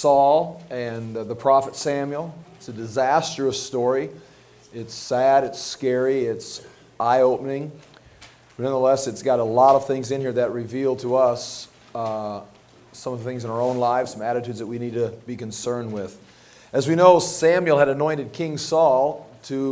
Saul and the prophet Samuel. It's a disastrous story. It's sad, it's scary, it's eye-opening. But nonetheless, it's got a lot of things in here that reveal to us some of the things in our own lives, some attitudes that we need to be concerned with. As we know, Samuel had anointed King Saul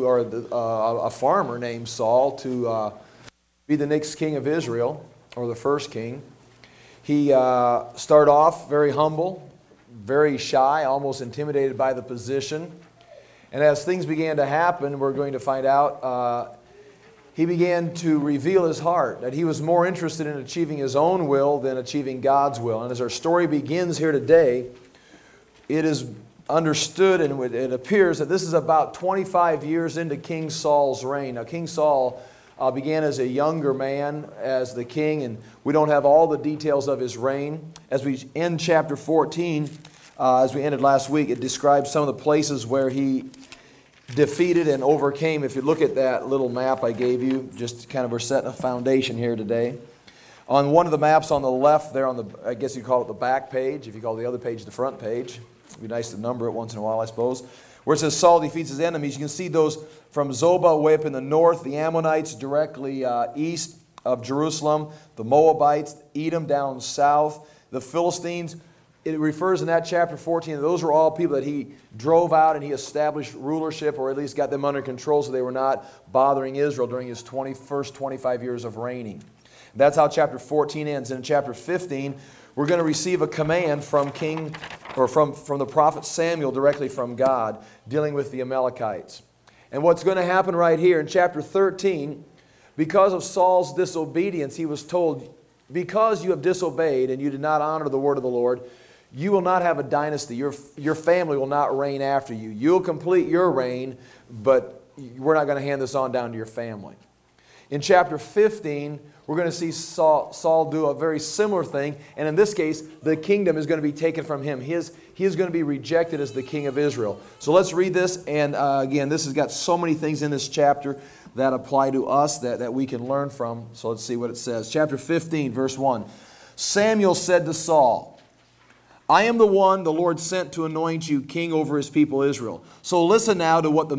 a farmer named Saul to be the next king of Israel, or the first king. He started off very humble, very shy, almost intimidated by the position. And as things began to happen, we're going to find out, he began to reveal his heart, that he was more interested in achieving his own will than achieving God's will. And as our story begins here today, it is understood and it appears that this is about 25 years into King Saul's reign. Now, King Saul began as a younger man as the king, and we don't have all the details of his reign. As we end chapter 14, as we ended last week, it describes some of the places where he defeated and overcame. If you look at that little map I gave you, just kind of we're setting a foundation here today. On one of the maps on the left there, on the, I guess you call it the back page, if you call the other page the front page, it'd be nice to number it once in a while, I suppose, where it says Saul defeats his enemies. You can see those from Zobah way up in the north, the Ammonites directly east of Jerusalem, the Moabites, Edom down south, the Philistines. It refers in that chapter 14, those were all people that he drove out and he established rulership, or at least got them under control so they were not bothering Israel during his first 25 years of reigning. That's how chapter 14 ends. And in chapter 15, we're going to receive a command from the prophet Samuel directly from God, dealing with the Amalekites. And what's going to happen right here in chapter 13, because of Saul's disobedience, he was told, because you have disobeyed and you did not honor the word of the Lord, you will not have a dynasty. Your family will not reign after you. You'll complete your reign, but we're not going to hand this on down to your family. In chapter 15, we're going to see Saul do a very similar thing, and in this case, the kingdom is going to be taken from him. He is going to be rejected as the king of Israel. So let's read this, and again, this has got so many things in this chapter that apply to us that we can learn from. So let's see what it says. Chapter 15, verse 1. Samuel said to Saul, I am the one the Lord sent to anoint you king over his people Israel. So listen now to the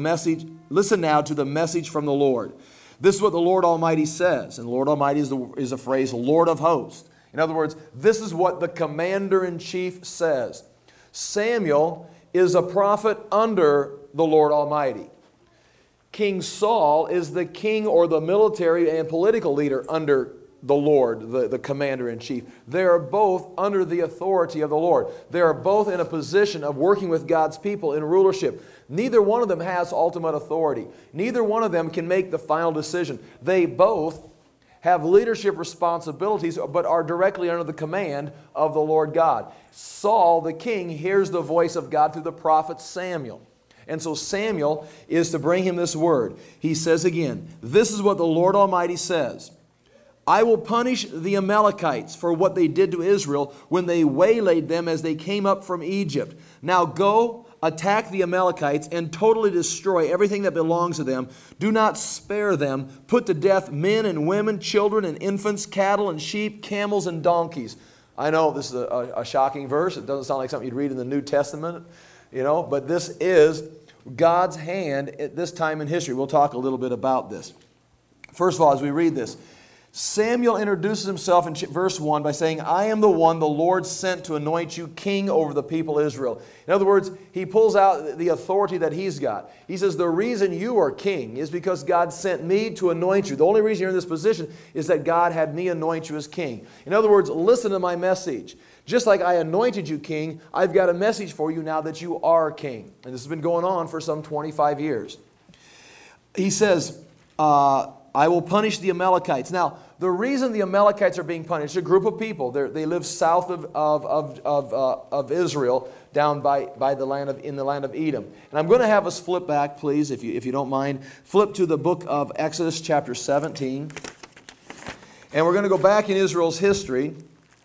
message from the Lord. This is what the Lord Almighty says. And the Lord Almighty is a phrase, Lord of hosts. In other words, this is what the commander-in-chief says. Samuel is a prophet under the Lord Almighty. King Saul is the king or the military and political leader under the Lord, the commander-in-chief. They are both under the authority of the Lord. They are both in a position of working with God's people in rulership. Neither one of them has ultimate authority. Neither one of them can make the final decision. They both have leadership responsibilities, but are directly under the command of the Lord God. Saul, the king, hears the voice of God through the prophet Samuel. And so Samuel is to bring him this word. He says again, this is what the Lord Almighty says. I will punish the Amalekites for what they did to Israel when they waylaid them as they came up from Egypt. Now go, attack the Amalekites and totally destroy everything that belongs to them. Do not spare them. Put to death men and women, children and infants, cattle and sheep, camels and donkeys. I know this is a shocking verse. It doesn't sound like something you'd read in the New Testament, but this is God's hand at this time in history. We'll talk a little bit about this. First of all, as we read this, Samuel introduces himself in verse 1 by saying, I am the one the Lord sent to anoint you king over the people Israel. In other words, he pulls out the authority that he's got. He says, the reason you are king is because God sent me to anoint you. The only reason you're in this position is that God had me anoint you as king. In other words, listen to my message. Just like I anointed you king, I've got a message for you now that you are king. And this has been going on for some 25 years. He says, I will punish the Amalekites. Now, the reason the Amalekites are being punished, a group of people, they live south of Israel, down by the land in the land of Edom. And I'm going to have us flip back, please, if you don't mind. Flip to the book of Exodus, chapter 17. And we're going to go back in Israel's history.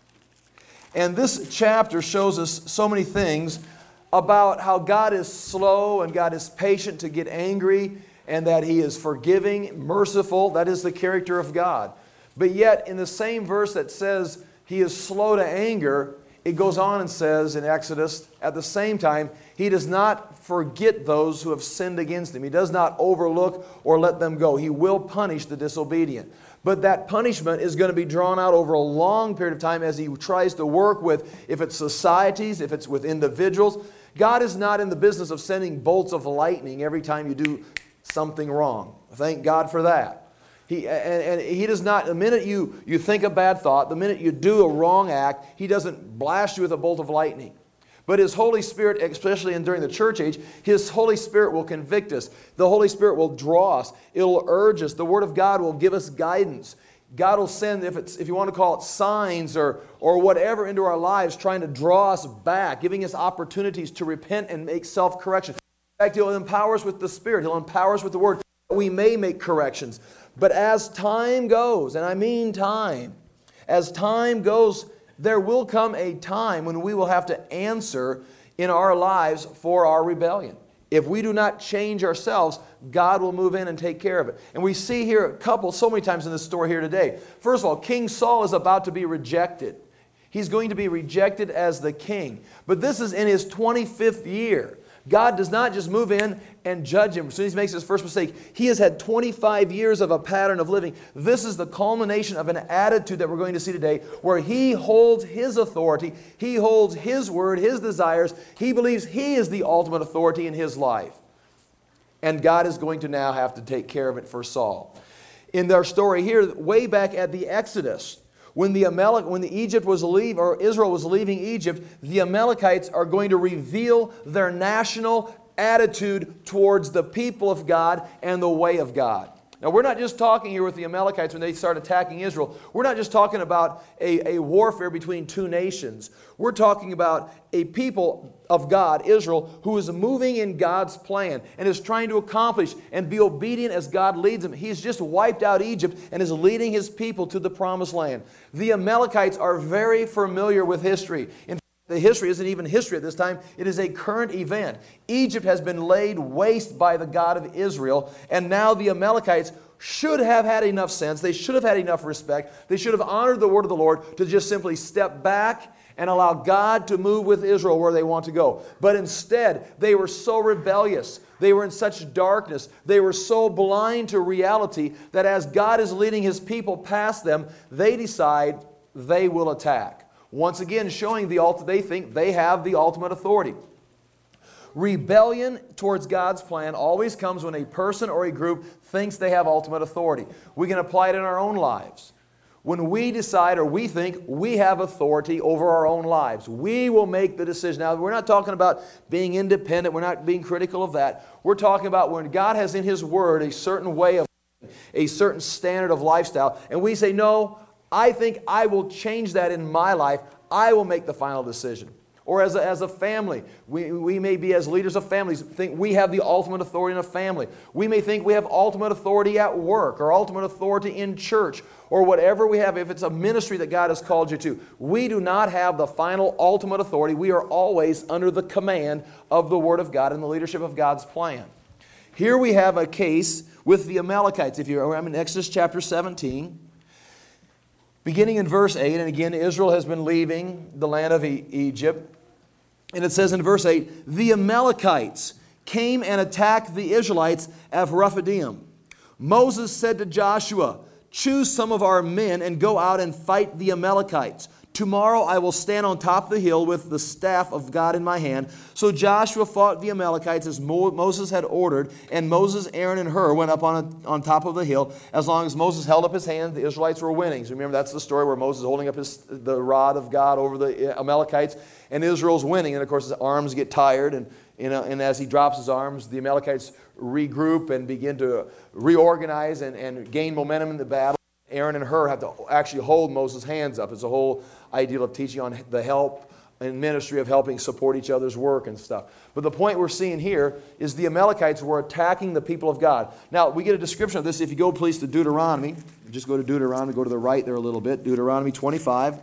And this chapter shows us so many things about how God is slow and God is patient to get angry, and that He is forgiving, merciful. That is the character of God. But yet, in the same verse that says He is slow to anger, it goes on and says in Exodus, at the same time, He does not forget those who have sinned against Him. He does not overlook or let them go. He will punish the disobedient. But that punishment is going to be drawn out over a long period of time as He tries to work with, if it's societies, if it's with individuals. God is not in the business of sending bolts of lightning every time you do something wrong. Thank God for that. He does not, the minute you think a bad thought, the minute you do a wrong act, He doesn't blast you with a bolt of lightning. But His Holy Spirit, especially during the church age, His Holy Spirit will convict us. The Holy Spirit will draw us. It will urge us. The Word of God will give us guidance. God will send, if you want to call it signs or whatever, into our lives, trying to draw us back, giving us opportunities to repent and make self-correction. In fact, He'll empower us with the Spirit. He'll empower us with the Word. We may make corrections. But as time goes, and I mean time, as time goes, there will come a time when we will have to answer in our lives for our rebellion. If we do not change ourselves, God will move in and take care of it. And we see here so many times in this story here today. First of all, King Saul is about to be rejected. He's going to be rejected as the king. But this is in his 25th year. God does not just move in and judge him as soon as he makes his first mistake. He has had 25 years of a pattern of living. This is the culmination of an attitude that we're going to see today, where he holds his authority, he holds his word, his desires. He believes he is the ultimate authority in his life. And God is going to now have to take care of it for Saul. In their story here, way back at the Exodus, when Egypt was leaving, or Israel was leaving Egypt, the Amalekites are going to reveal their national attitude towards the people of God and the way of God. Now, we're not just talking here with the Amalekites when they start attacking Israel. We're not just talking about a warfare between two nations. We're talking about a people of God, Israel, who is moving in God's plan and is trying to accomplish and be obedient as God leads them. He's just wiped out Egypt and is leading His people to the promised land. The Amalekites are very familiar with history. In fact, the history isn't even history at this time. It is a current event. Egypt has been laid waste by the God of Israel, and now the Amalekites should have had enough sense. They should have had enough respect. They should have honored the word of the Lord to just simply step back and allow God to move with Israel where they want to go. But instead, they were so rebellious. They were in such darkness. They were so blind to reality that as God is leading His people past them, they decide they will attack. Once again, showing they think they have the ultimate authority. Rebellion towards God's plan always comes when a person or a group thinks they have ultimate authority. We can apply it in our own lives. When we decide or we think we have authority over our own lives, we will make the decision. Now, we're not talking about being independent. We're not being critical of that. We're talking about when God has in His Word a certain way of, a certain standard of lifestyle, and we say, no, I think I will change that in my life. I will make the final decision. Or as a family, we may be as leaders of families, think we have the ultimate authority in a family. We may think we have ultimate authority at work or ultimate authority in church or whatever we have, if it's a ministry that God has called you to. We do not have the final ultimate authority. We are always under the command of the Word of God and the leadership of God's plan. Here we have a case with the Amalekites. I'm in Exodus chapter 17. Beginning in verse 8, and again, Israel has been leaving the land of Egypt. And it says in verse 8, the Amalekites came and attacked the Israelites at Rephidim. Moses said to Joshua, choose some of our men and go out and fight the Amalekites. Tomorrow I will stand on top of the hill with the staff of God in my hand. So Joshua fought the Amalekites as Moses had ordered, and Moses, Aaron, and Hur went up on top of the hill. As long as Moses held up his hand, the Israelites were winning. So remember, that's the story where Moses is holding up the rod of God over the Amalekites, and Israel's winning. And of course, his arms get tired, and as he drops his arms, the Amalekites regroup and begin to reorganize and gain momentum in the battle. Aaron and Hur have to actually hold Moses' hands up. It's a whole ideal of teaching on the help and ministry of helping support each other's work and stuff. But the point we're seeing here is the Amalekites were attacking the people of God. Now, we get a description of this. If you go, please, to Deuteronomy. Just go to Deuteronomy. Go to the right there a little bit. Deuteronomy 25.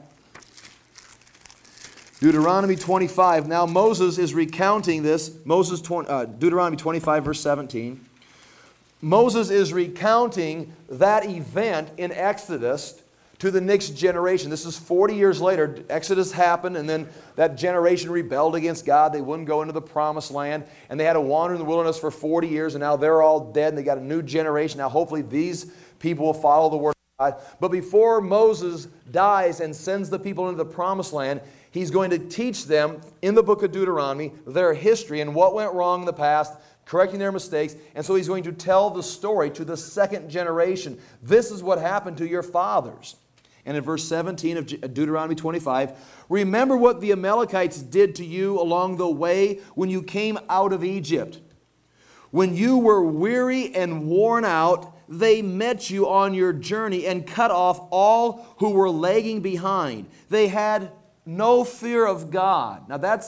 Deuteronomy 25. Now, Moses is recounting this. Deuteronomy 25, verse 17. Moses is recounting that event in Exodus to the next generation. This is 40 years later. Exodus happened, and then that generation rebelled against God. They wouldn't go into the promised land, and they had to wander in the wilderness for 40 years, and now they're all dead, and they got a new generation. Now hopefully these people will follow the Word of God. But before Moses dies and sends the people into the promised land, he's going to teach them in the book of Deuteronomy their history and what went wrong in the past, correcting their mistakes. And so he's going to tell the story to the second generation. This is what happened to your fathers. And in verse 17 of Deuteronomy 25, remember what the Amalekites did to you along the way when you came out of Egypt. When you were weary and worn out, they met you on your journey and cut off all who were lagging behind. They had no fear of God. Now that's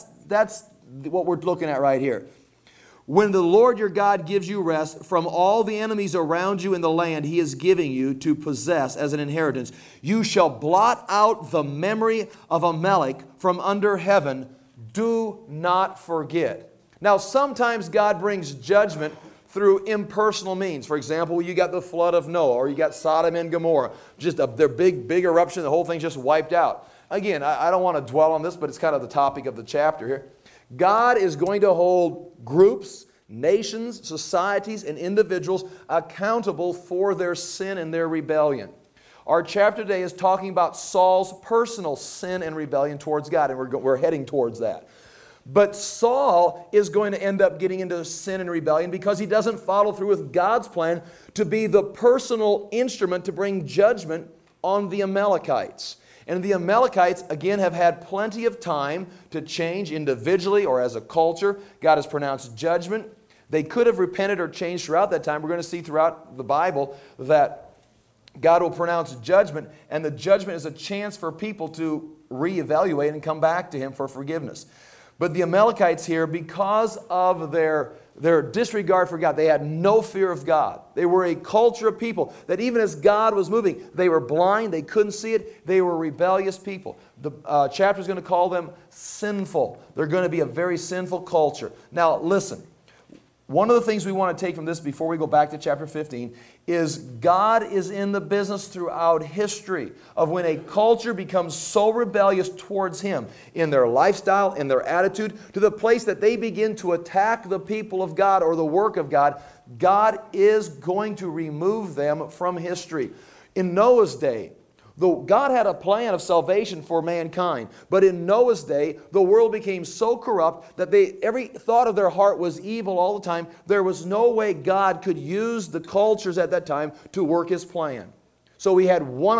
what we're looking at right here. When the Lord your God gives you rest from all the enemies around you in the land He is giving you to possess as an inheritance, you shall blot out the memory of Amalek from under heaven. Do not forget. Now, sometimes God brings judgment through impersonal means. For example, you got the flood of Noah, or you got Sodom and Gomorrah. Just their big eruption, the whole thing's just wiped out. Again, I don't want to dwell on this, but it's kind of the topic of the chapter here. God is going to hold groups, nations, societies, and individuals accountable for their sin and their rebellion. Our chapter today is talking about Saul's personal sin and rebellion towards God, and we're heading towards that. But Saul is going to end up getting into sin and rebellion because he doesn't follow through with God's plan to be the personal instrument to bring judgment on the Amalekites. And the Amalekites, again, have had plenty of time to change individually or as a culture. God has pronounced judgment. They could have repented or changed throughout that time. We're going to see throughout the Bible that God will pronounce judgment, and the judgment is a chance for people to reevaluate and come back to Him for forgiveness. But the Amalekites here, because of their disregard for God, they had no fear of God. They were a culture of people that even as God was moving, they were blind, they couldn't see it, they were rebellious people. The chapter is going to call them sinful. They're going to be a very sinful culture. Now listen, one of the things we want to take from this before we go back to chapter 15 is God is in the business throughout history of when a culture becomes so rebellious towards Him in their lifestyle, in their attitude, to the place that they begin to attack the people of God or the work of God. God is going to remove them from history. In Noah's day, though God had a plan of salvation for mankind, but in Noah's day, the world became so corrupt that every thought of their heart was evil all the time. There was no way God could use the cultures at that time to work His plan. So we had one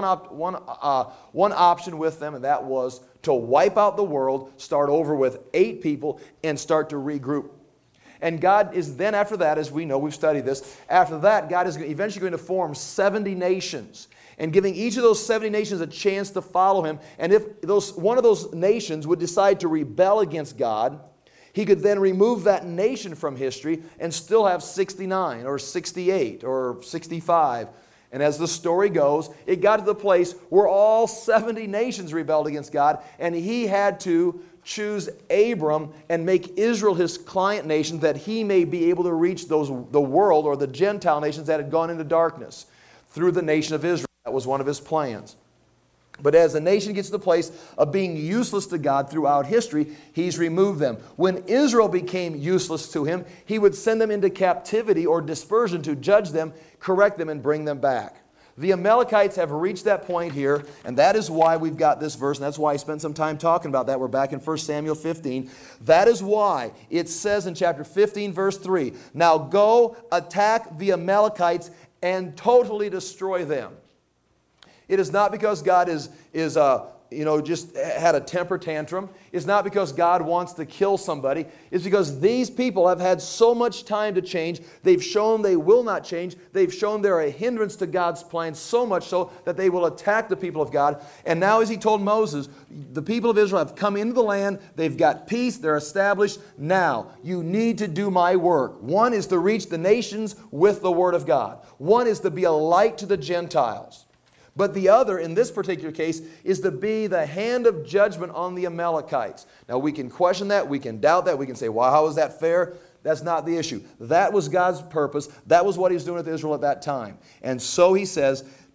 option with them, and that was to wipe out the world, start over with 8 people, and start to regroup. And God is then, after that, as we know, we've studied this, after that, God is eventually going to form 70 nations. And giving each of those 70 nations a chance to follow Him. And if one of those nations would decide to rebel against God, He could then remove that nation from history and still have 69 or 68 or 65. And as the story goes, it got to the place where all 70 nations rebelled against God, and He had to choose Abram and make Israel His client nation that He may be able to reach the world or the Gentile nations that had gone into darkness through the nation of Israel. That was one of His plans. But as the nation gets to the place of being useless to God throughout history, He's removed them. When Israel became useless to Him, He would send them into captivity or dispersion to judge them, correct them, and bring them back. The Amalekites have reached that point here, and that is why we've got this verse, and that's why I spent some time talking about that. We're back in 1 Samuel 15. That is why it says in chapter 15, verse 3, now go attack the Amalekites and totally destroy them. It is not because God is just had a temper tantrum. It's not because God wants to kill somebody. It's because these people have had so much time to change. They've shown they will not change. They've shown they're a hindrance to God's plan, so much so that they will attack the people of God. And now, as He told Moses, the people of Israel have come into the land. They've got peace. They're established. Now, you need to do my work. One is to reach the nations with the Word of God. One is to be a light to the Gentiles. But the other, in this particular case, is to be the hand of judgment on the Amalekites. Now, we can question that. We can doubt that. We can say, well, how is that fair? That's not the issue. That was God's purpose. That was what He was doing with Israel at that time. And so He says,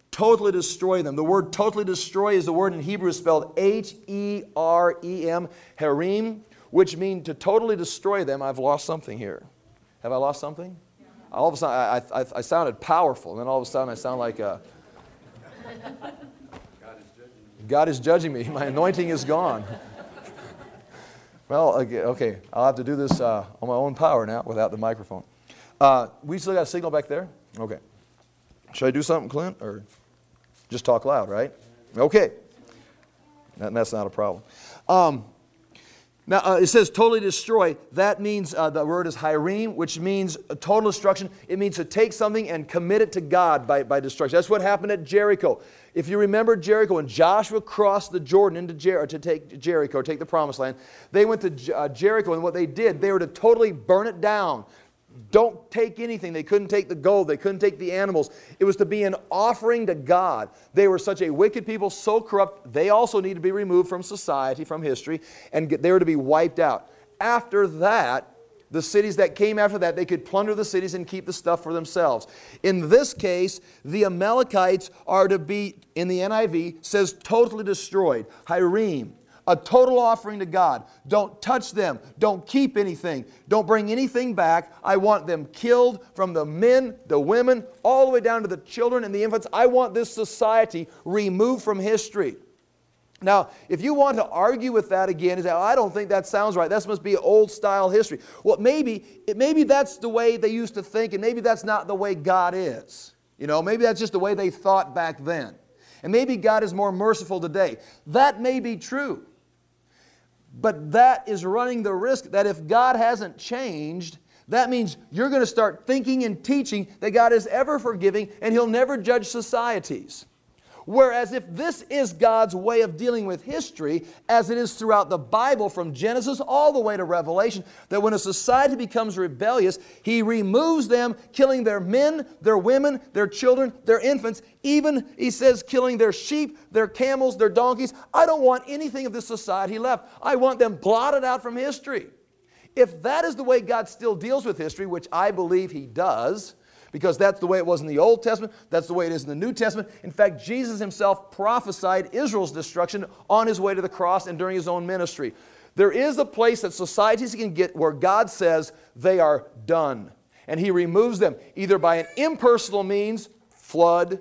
Totally destroy them. The word totally destroy is the word in Hebrew spelled H-E-R-E-M, Harim, which means to totally destroy them. I've lost something here. Have I lost something? Yeah. All of a sudden, I sounded powerful, and then all of a sudden I sound like a... God is judging me. My anointing is gone. Well, okay, I'll have to do this on my own power now without the microphone. We still got a signal back there? Okay. Should I do something, Clint, or just talk loud, right? Okay. That's not a problem. Now, it says totally destroy. That means the word is hirim, which means a total destruction. It means to take something and commit it to God by destruction. That's what happened at Jericho. If you remember Jericho, when Joshua crossed the Jordan into to take Jericho, take the promised land, they went to Jericho, and what they did, they were to totally burn it down. Don't take anything. They couldn't take the gold. They couldn't take the animals. It was to be an offering to God. They were such a wicked people, so corrupt, they also need to be removed from society, from history, and they were to be wiped out. After that, the cities that came after that, they could plunder the cities and keep the stuff for themselves. In this case, the Amalekites are to be, in the NIV, says totally destroyed. Hirim. A total offering to God. Don't touch them. Don't keep anything. Don't bring anything back. I want them killed, from the men, the women, all the way down to the children and the infants. I want this society removed from history. Now, if you want to argue with that again, say, oh, I don't think that sounds right. That must be old style history. Well, maybe that's the way they used to think, and maybe that's not the way God is. You know, maybe that's just the way they thought back then. And maybe God is more merciful today. That may be true. But that is running the risk that if God hasn't changed, that means you're going to start thinking and teaching that God is ever forgiving and He'll never judge societies. Whereas if this is God's way of dealing with history, as it is throughout the Bible from Genesis all the way to Revelation, that when a society becomes rebellious, He removes them, killing their men, their women, their children, their infants, even, He says, killing their sheep, their camels, their donkeys. I don't want anything of this society left. I want them blotted out from history. If that is the way God still deals with history, which I believe He does, because that's the way it was in the Old Testament, that's the way it is in the New Testament. In fact, Jesus Himself prophesied Israel's destruction on His way to the cross and during His own ministry. There is a place that societies can get where God says they are done. And He removes them either by an impersonal means, flood,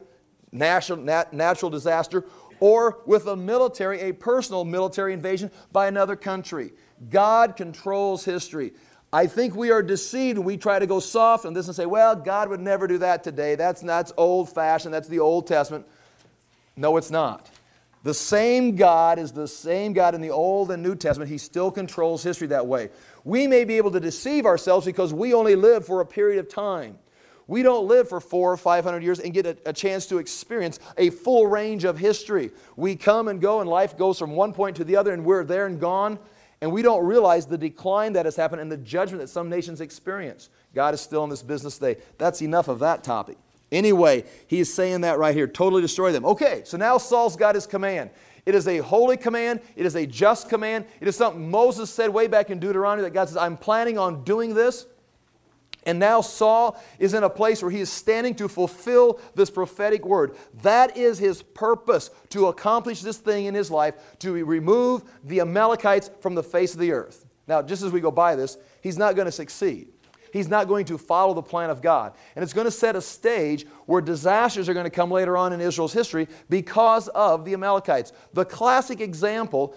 natural disaster, or with a personal military invasion by another country. God controls history. I think we are deceived when we try to go soft on this and say, well, God would never do that today. That's old-fashioned. That's the Old Testament. No, it's not. The same God is the same God in the Old and New Testament. He still controls history that way. We may be able to deceive ourselves because we only live for a period of time. We don't live for 400 or 500 years and get a chance to experience a full range of history. We come and go, and life goes from one point to the other, and we're there and gone. And we don't realize the decline that has happened and the judgment that some nations experience. God is still in this business today. That's enough of that topic. Anyway, He's saying that right here. Totally destroy them. Okay, so now Saul's got his command. It is a holy command. It is a just command. It is something Moses said way back in Deuteronomy that God says, I'm planning on doing this. And now Saul is in a place where he is standing to fulfill this prophetic word. That is his purpose, to accomplish this thing in his life, to remove the Amalekites from the face of the earth. Now, just as we go by this, he's not going to succeed. He's not going to follow the plan of God. And it's going to set a stage where disasters are going to come later on in Israel's history because of the Amalekites. The classic example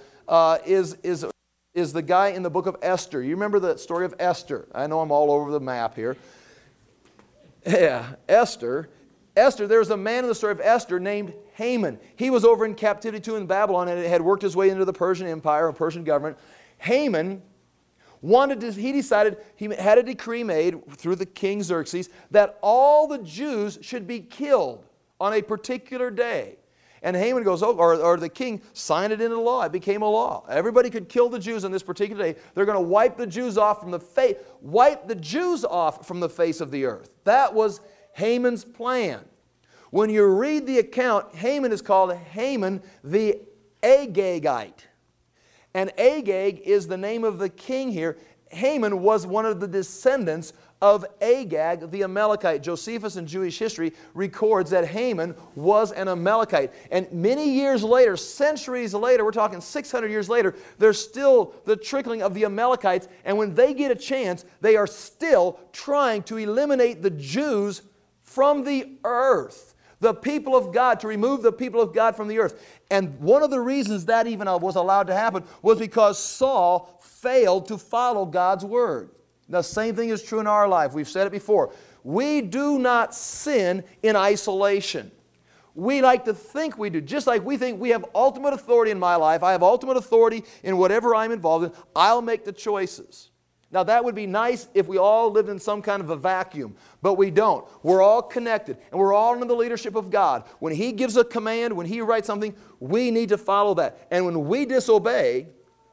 is the guy in the book of Esther. You remember the story of Esther? I know I'm all over the map here. Yeah, Esther. There's a man in the story of Esther named Haman. He was over in captivity too in Babylon and had worked his way into the Persian Empire and Persian government. Haman decided, he had a decree made through the king Xerxes that all the Jews should be killed on a particular day. And Haman goes, or the king signed it into law. It became a law. Everybody could kill the Jews on this particular day. They're going to wipe the Jews off from the face of the earth. That was Haman's plan. When you read the account, Haman is called Haman the Agagite. And Agag is the name of the king here. Haman was one of the descendants of Agag the Amalekite. Josephus in Jewish history records that Haman was an Amalekite. And many years later, centuries later, we're talking 600 years later, there's still the trickling of the Amalekites. And when they get a chance, they are still trying to eliminate the Jews from the earth. The people of God, to remove the people of God from the earth. And one of the reasons that even was allowed to happen was because Saul failed to follow God's word. The same thing is true in our life. We've said it before. We do not sin in isolation. We like to think we do. Just like we think we have ultimate authority in my life, I have ultimate authority in whatever I'm involved in, I'll make the choices. Now that would be nice if we all lived in some kind of a vacuum, but we don't. We're all connected, and we're all under the leadership of God. When He gives a command, when He writes something, we need to follow that. And when we disobey,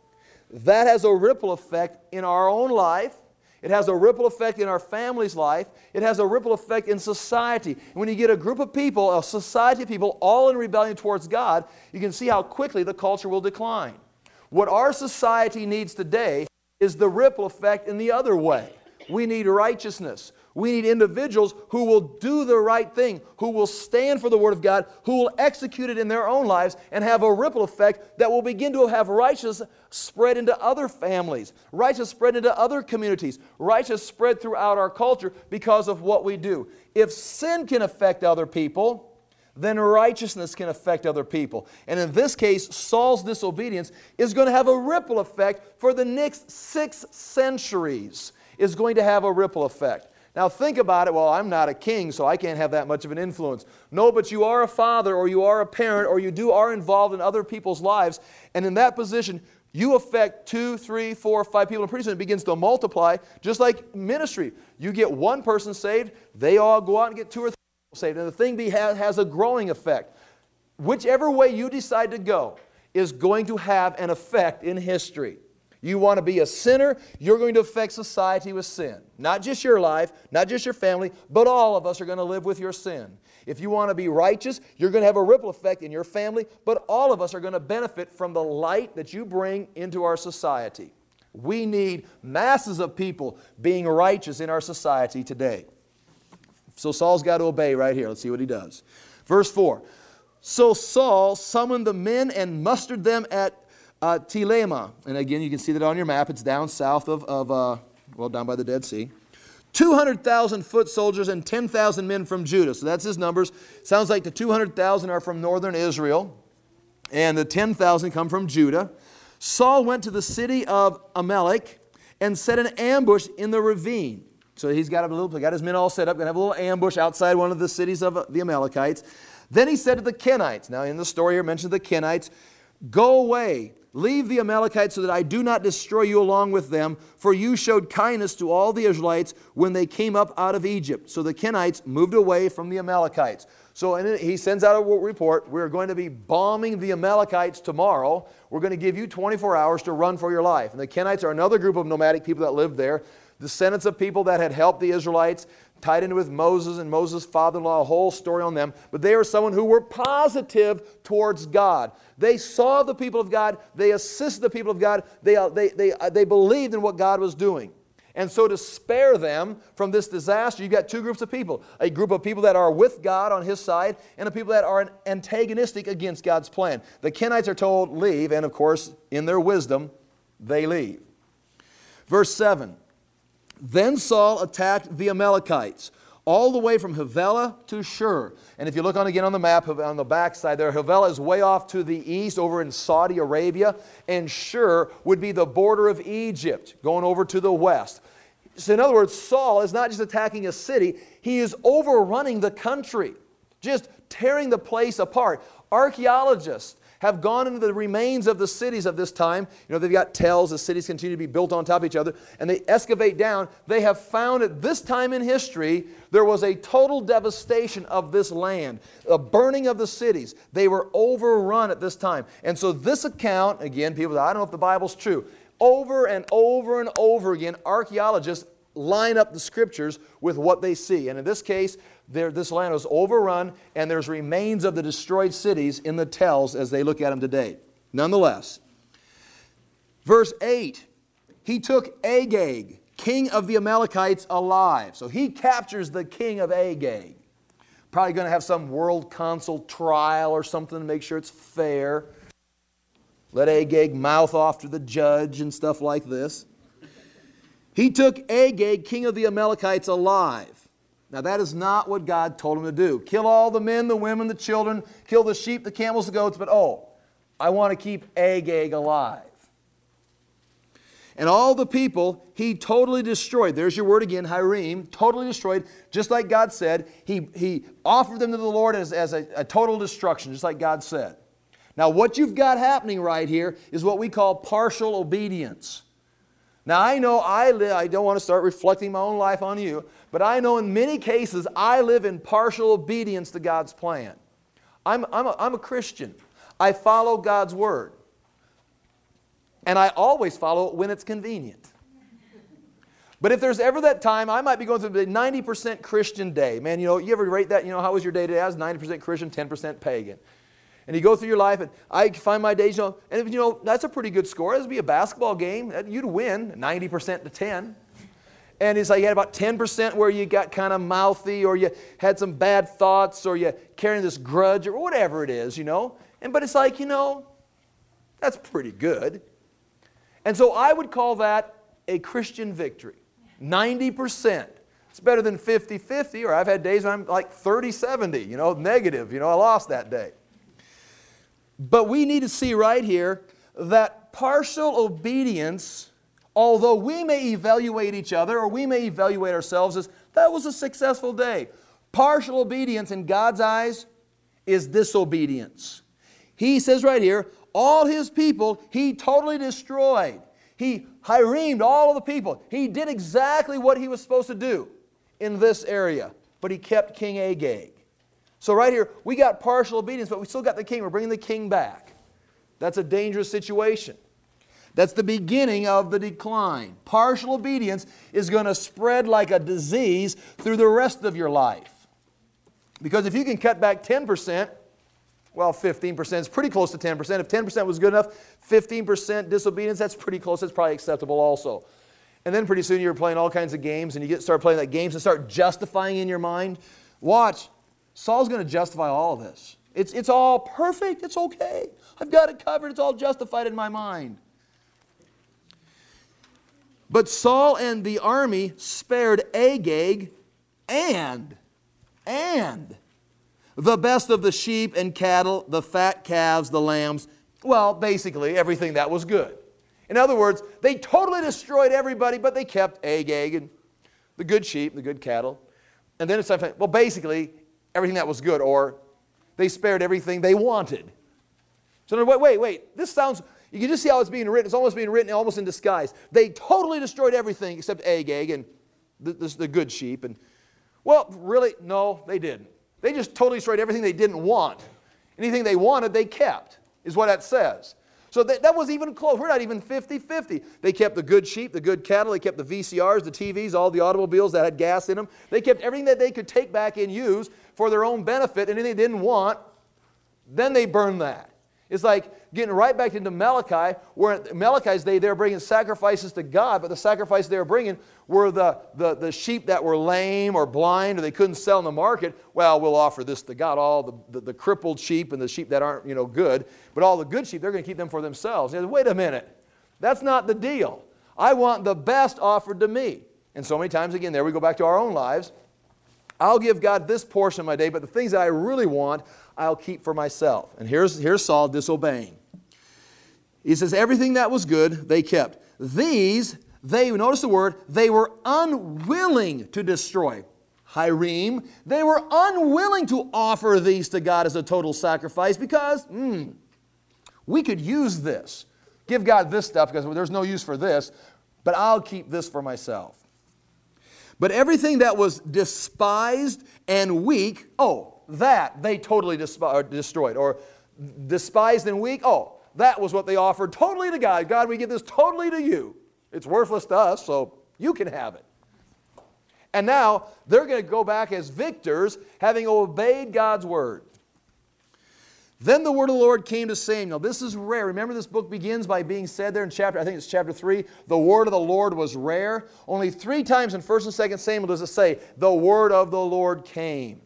that has a ripple effect in our own life. It has a ripple effect in our family's life. It has a ripple effect in society. And when you get a group of people, a society of people, all in rebellion towards God, you can see how quickly the culture will decline. What our society needs today is the ripple effect in the other way. We need righteousness. We need individuals who will do the right thing, who will stand for the Word of God, who will execute it in their own lives and have a ripple effect that will begin to have righteousness spread into other families, righteousness spread into other communities, righteousness spread throughout our culture because of what we do. If sin can affect other people, then righteousness can affect other people. And in this case, Saul's disobedience is going to have a ripple effect for the next 6 centuries. Is going to have a ripple effect. Now think about it, well, I'm not a king, so I can't have that much of an influence. No, but you are a father, or you are a parent, or you are involved in other people's lives, and in that position, you affect 2, 3, 4, 5 people, and pretty soon it begins to multiply, just like ministry. You get one person saved, they all go out and get 2 or 3 people saved, and the thing has a growing effect. Whichever way you decide to go is going to have an effect in history. You want to be a sinner, you're going to affect society with sin. Not just your life, not just your family, but all of us are going to live with your sin. If you want to be righteous, you're going to have a ripple effect in your family, but all of us are going to benefit from the light that you bring into our society. We need masses of people being righteous in our society today. So Saul's got to obey right here. Let's see what he does. Verse 4. So Saul summoned the men and mustered them at Telema. And again, you can see that on your map. It's down south of down by the Dead Sea. 200,000 foot soldiers and 10,000 men from Judah. So that's his numbers. Sounds like the 200,000 are from northern Israel, and the 10,000 come from Judah. Saul went to the city of Amalek and set an ambush in the ravine. So he's got his men all set up, going to have a little ambush outside one of the cities of the Amalekites. Then he said to the Kenites, now in the story here mentioned the Kenites, "Go away, leave the Amalekites so that I do not destroy you along with them, for you showed kindness to all the Israelites when they came up out of Egypt." So the Kenites moved away from the Amalekites. So he sends out a report, "We're going to be bombing the Amalekites tomorrow. We're going to give you 24 hours to run for your life." And the Kenites are another group of nomadic people that lived there, descendants of people that had helped the Israelites, tied into with Moses and Moses' father-in-law, a whole story on them. But they were someone who were positive towards God. They saw the people of God. They assisted the people of God. They believed in what God was doing. And so to spare them from this disaster, you've got 2 groups of people. A group of people that are with God on His side, and a people that are antagonistic against God's plan. The Kenites are told, leave, and of course, in their wisdom, they leave. Verse 7. Then Saul attacked the Amalekites, all the way from Havilah to Shur. And if you look again on the map, on the back side there, Havilah is way off to the east over in Saudi Arabia, and Shur would be the border of Egypt, going over to the west. So in other words, Saul is not just attacking a city, he is overrunning the country, just tearing the place apart. Archaeologists have gone into the remains of the cities of this time. You know, they've got tells, the cities continue to be built on top of each other, and they excavate down. They have found at this time in history, there was a total devastation of this land, a burning of the cities. They were overrun at this time. And so this account, again, people say, I don't know if the Bible's true. Over and over and over again, archaeologists line up the Scriptures with what they see. And in this case, this land was overrun, and there's remains of the destroyed cities in the tells as they look at them today. Nonetheless, verse 8, he took Agag, king of the Amalekites, alive. So he captures the king of Agag. Probably going to have some world council trial or something to make sure it's fair. Let Agag mouth off to the judge and stuff like this. He took Agag, king of the Amalekites, alive. Now that is not what God told him to do. Kill all the men, the women, the children, kill the sheep, the camels, the goats, but I want to keep Agag alive. And all the people he totally destroyed. There's your word again, Hiram, totally destroyed, just like God said. He offered them to the Lord as a total destruction, just like God said. Now what you've got happening right here is what we call partial obedience. Now I know I don't want to start reflecting my own life on you, but I know in many cases I live in partial obedience to God's plan. I'm a Christian. I follow God's word. And I always follow it when it's convenient. But if there's ever that time, I might be going through the 90% Christian day. Man, you ever rate that? How was your day today? I was 90% Christian, 10% pagan. And you go through your life, and I find my days, and that's a pretty good score. This would be a basketball game. You'd win 90% to 10. And it's like you had about 10% where you got kind of mouthy, or you had some bad thoughts, or you carrying this grudge, or whatever it is, But it's like, that's pretty good. And so I would call that a Christian victory. 90%. It's better than 50-50, or I've had days when I'm like 30-70, negative, I lost that day. But we need to see right here that partial obedience, although we may evaluate each other or we may evaluate ourselves as, that was a successful day. Partial obedience in God's eyes is disobedience. He says right here, all his people he totally destroyed. He Hiramed all of the people. He did exactly what he was supposed to do in this area, but he kept King Agag. So right here, we got partial obedience, but we still got the king. We're bringing the king back. That's a dangerous situation. That's the beginning of the decline. Partial obedience is going to spread like a disease through the rest of your life. Because if you can cut back 10%, well, 15% is pretty close to 10%. If 10% was good enough, 15% disobedience, that's pretty close. That's probably acceptable also. And then pretty soon you're playing all kinds of games, and you start playing like games and start justifying in your mind. Watch. Saul's going to justify all of this. It's all perfect. It's okay. I've got it covered. It's all justified in my mind. But Saul and the army spared Agag and the best of the sheep and cattle, the fat calves, the lambs. Well, basically everything that was good. In other words, they totally destroyed everybody, but they kept Agag and the good sheep, the good cattle. And then it's like, well, basically everything that was good, or they spared everything they wanted. So wait. This sounds, you can just see how it's being written. It's almost being written almost in disguise. They totally destroyed everything except Agag and the good sheep. And well, really, no, they didn't. They just totally destroyed everything they didn't want. Anything they wanted, they kept, is what that says. So that was even close. We're not even 50-50. They kept the good sheep, the good cattle. They kept the VCRs, the TVs, all the automobiles that had gas in them. They kept everything that they could take back and use for their own benefit. Anything they didn't want, then they burned that. It's like getting right back into Malachi, where in Malachi's day they were bringing sacrifices to God, but the sacrifices they were bringing were the sheep that were lame or blind or they couldn't sell in the market. Well, we'll offer this to God, all the crippled sheep and the sheep that aren't good, but all the good sheep, they're going to keep them for themselves. You know, wait a minute, that's not the deal. I want the best offered to me. And so many times, again, there we go back to our own lives. I'll give God this portion of my day, but the things that I really want, I'll keep for myself. And here's Saul disobeying. He says, everything that was good, they kept. Notice the word, they were unwilling to destroy. Hiram, they were unwilling to offer these to God as a total sacrifice because, we could use this. Give God this stuff because there's no use for this, but I'll keep this for myself. But everything that was despised and weak, that they totally destroyed. Or despised and weak, that was what they offered totally to God. God, we give this totally to you. It's worthless to us, so you can have it. And now they're going to go back as victors, having obeyed God's word. Then the word of the Lord came to Samuel. This is rare. Remember, this book begins by being said there in I think it's chapter 3, the word of the Lord was rare. Only 3 times in 1 and 2 Samuel does it say, the word of the Lord came.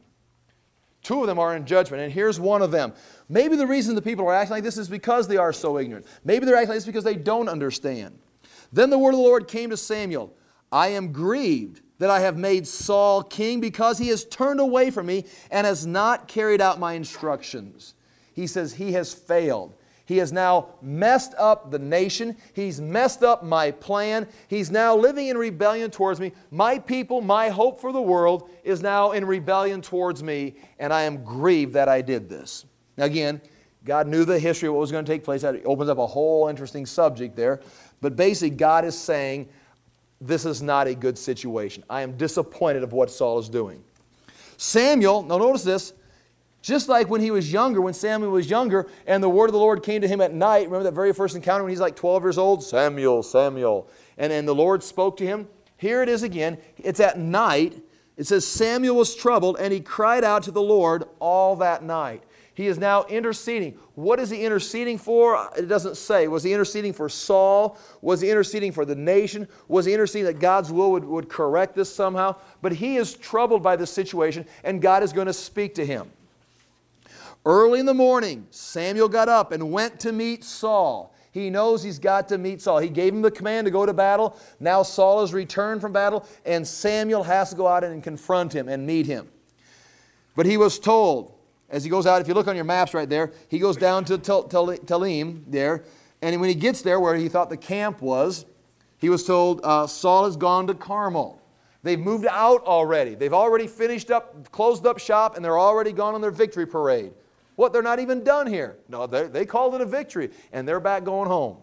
2 of them are in judgment, and here's one of them. Maybe the reason the people are acting like this is because they are so ignorant. Maybe they're acting like this because they don't understand. Then the word of the Lord came to Samuel. I am grieved that I have made Saul king because he has turned away from me and has not carried out my instructions. He says he has failed. He has now messed up the nation. He's messed up my plan. He's now living in rebellion towards me. My people, my hope for the world, is now in rebellion towards me, and I am grieved that I did this. Now again, God knew the history of what was going to take place. That opens up a whole interesting subject there. But basically, God is saying, this is not a good situation. I am disappointed of what Saul is doing. Samuel, now notice this, just like when he was younger, when Samuel was younger, and the word of the Lord came to him at night. Remember that very first encounter when he's like 12 years old? Samuel, Samuel. And the Lord spoke to him. Here it is again. It's at night. It says, Samuel was troubled, and he cried out to the Lord all that night. He is now interceding. What is he interceding for? It doesn't say. Was he interceding for Saul? Was he interceding for the nation? Was he interceding that God's will would correct this somehow? But he is troubled by this situation, and God is going to speak to him. Early in the morning, Samuel got up and went to meet Saul. He knows he's got to meet Saul. He gave him the command to go to battle. Now Saul has returned from battle, and Samuel has to go out and confront him and meet him. But he was told, as he goes out, if you look on your maps right there, he goes down to Telaim there, and when he gets there where he thought the camp was, he was told, Saul has gone to Carmel. They've moved out already. They've already finished up, closed up shop, and they're already gone on their victory parade. What, they're not even done here? No, they called it a victory, and they're back going home.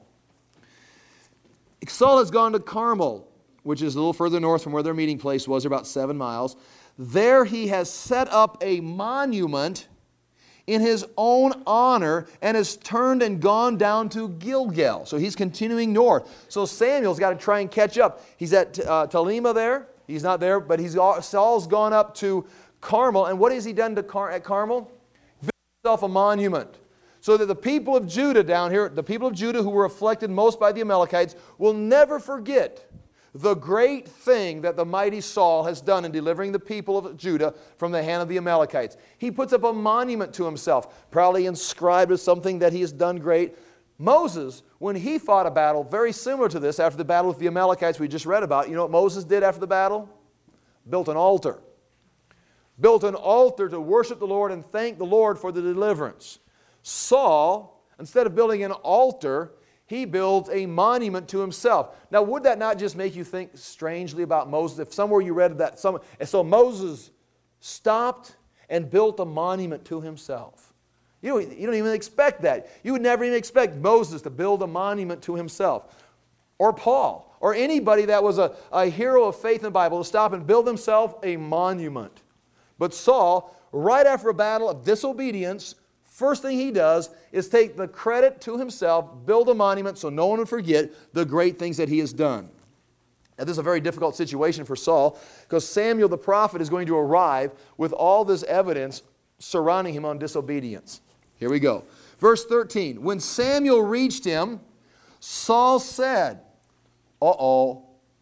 Saul has gone to Carmel, which is a little further north from where their meeting place was, about 7 miles. There he has set up a monument in his own honor and has turned and gone down to Gilgal. So he's continuing north. So Samuel's got to try and catch up. He's at Telema there. He's not there, but Saul's gone up to Carmel. And what has he done at Carmel? Himself a monument, so that the people of Judah down here, the people of Judah who were afflicted most by the Amalekites, will never forget the great thing that the mighty Saul has done in delivering the people of Judah from the hand of the Amalekites. He puts up a monument to himself, probably inscribed as something that he has done great. Moses, when he fought a battle very similar to this, after the battle with the Amalekites we just read about, you know what Moses did after the battle? Built an altar. Built an altar to worship the Lord and thank the Lord for the deliverance. Saul, instead of building an altar, he builds a monument to himself. Now, would that not just make you think strangely about Moses? If somewhere you read that, so Moses stopped and built a monument to himself. You don't even expect that. You would never even expect Moses to build a monument to himself. Or Paul, or anybody that was a hero of faith in the Bible to stop and build himself a monument. But Saul, right after a battle of disobedience, first thing he does is take the credit to himself, build a monument so no one would forget the great things that he has done. Now, this is a very difficult situation for Saul because Samuel the prophet is going to arrive with all this evidence surrounding him on disobedience. Here we go. Verse 13. When Samuel reached him, Saul said, uh-oh.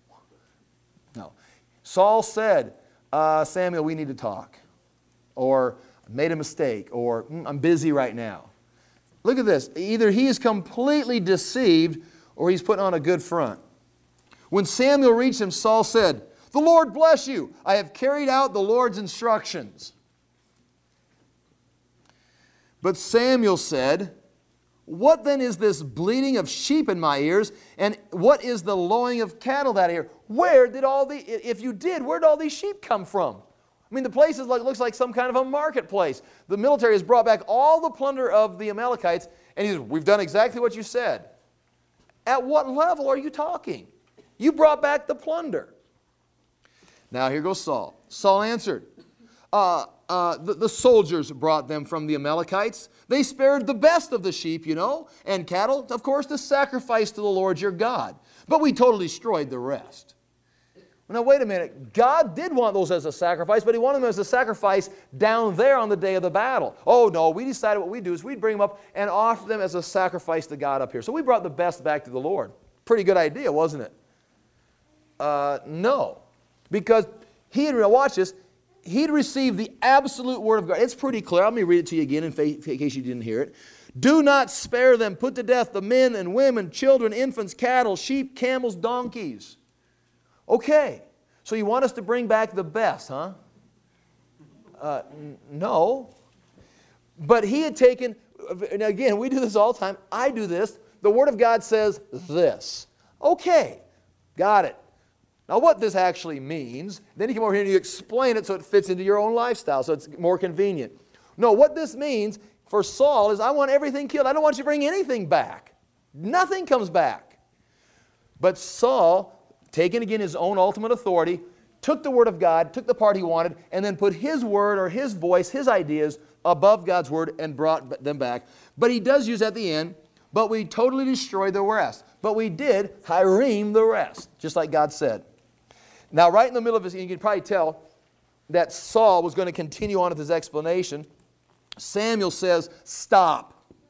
No. Saul said, Samuel, we need to talk. Or, made a mistake. Or, I'm busy right now. Look at this. Either he is completely deceived or he's putting on a good front. When Samuel reached him, Saul said, the Lord bless you. I have carried out the Lord's instructions. But Samuel said, what then is this bleating of sheep in my ears? And what is the lowing of cattle that I hear? Where did where did all these sheep come from? I mean, the place looks like some kind of a marketplace. The military has brought back all the plunder of the Amalekites, and he says, we've done exactly what you said. At what level are you talking? You brought back the plunder. Now here goes Saul. Saul answered, the soldiers brought them from the Amalekites. They spared the best of the sheep, and cattle, of course, to sacrifice to the Lord your God. But we totally destroyed the rest. Now, wait a minute. God did want those as a sacrifice, but He wanted them as a sacrifice down there on the day of the battle. Oh, no, we decided what we'd do is we'd bring them up and offer them as a sacrifice to God up here. So we brought the best back to the Lord. Pretty good idea, wasn't it? No. Because watch this, he'd received the absolute Word of God. It's pretty clear. Let me read it to you again in case you didn't hear it. Do not spare them. Put to death the men and women, children, infants, cattle, sheep, camels, donkeys. Okay, so you want us to bring back the best, huh? No. But he had taken, and again, we do this all the time. I do this. The Word of God says this. Okay, got it. Now what this actually means, then you come over here and you explain it so it fits into your own lifestyle, so it's more convenient. No, what this means for Saul is I want everything killed. I don't want you to bring anything back. Nothing comes back. But Saul, taking again his own ultimate authority, took the Word of God, took the part he wanted, and then put his word or his voice, his ideas, above God's Word and brought them back. But he does use at the end, but we totally destroyed the rest. But we did Hiram the rest, just like God said. Now, right in the middle of this, you can probably tell that Saul was going to continue on with his explanation. Samuel says, stop.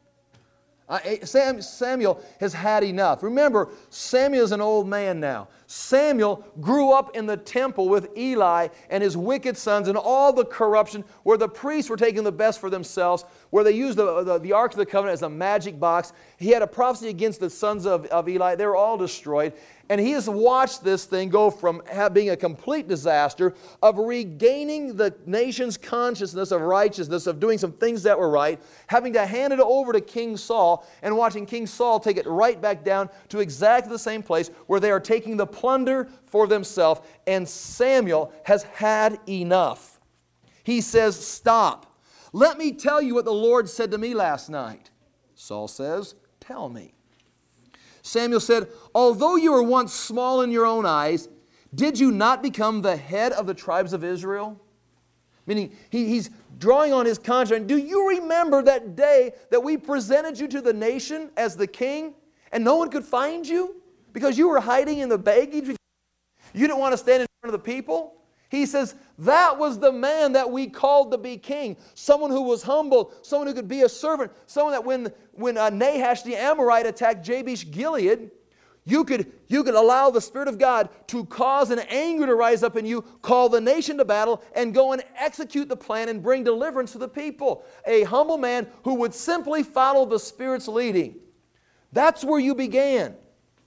Samuel has had enough. Remember, Samuel is an old man now. Samuel grew up in the temple with Eli and his wicked sons and all the corruption where the priests were taking the best for themselves, where they used the Ark of the Covenant as a magic box. He had a prophecy against the sons of Eli. They were all destroyed. And he has watched this thing go from being a complete disaster, of regaining the nation's consciousness of righteousness, of doing some things that were right, having to hand it over to King Saul, and watching King Saul take it right back down to exactly the same place where they are taking the plunder for themselves. And Samuel has had enough. He says, stop. Let me tell you what the Lord said to me last night. Saul says, tell me. Samuel said, although you were once small in your own eyes, did you not become the head of the tribes of Israel? Meaning, he's drawing on his conscience. Do you remember that day that we presented you to the nation as the king, and no one could find you? Because you were hiding in the baggage? You didn't want to stand in front of the people? He says, that was the man that we called to be king. Someone who was humble, someone who could be a servant, someone that when Nahash the Amorite attacked Jabesh Gilead, you could allow the Spirit of God to cause an anger to rise up in you, call the nation to battle, and go and execute the plan and bring deliverance to the people. A humble man who would simply follow the Spirit's leading. That's where you began.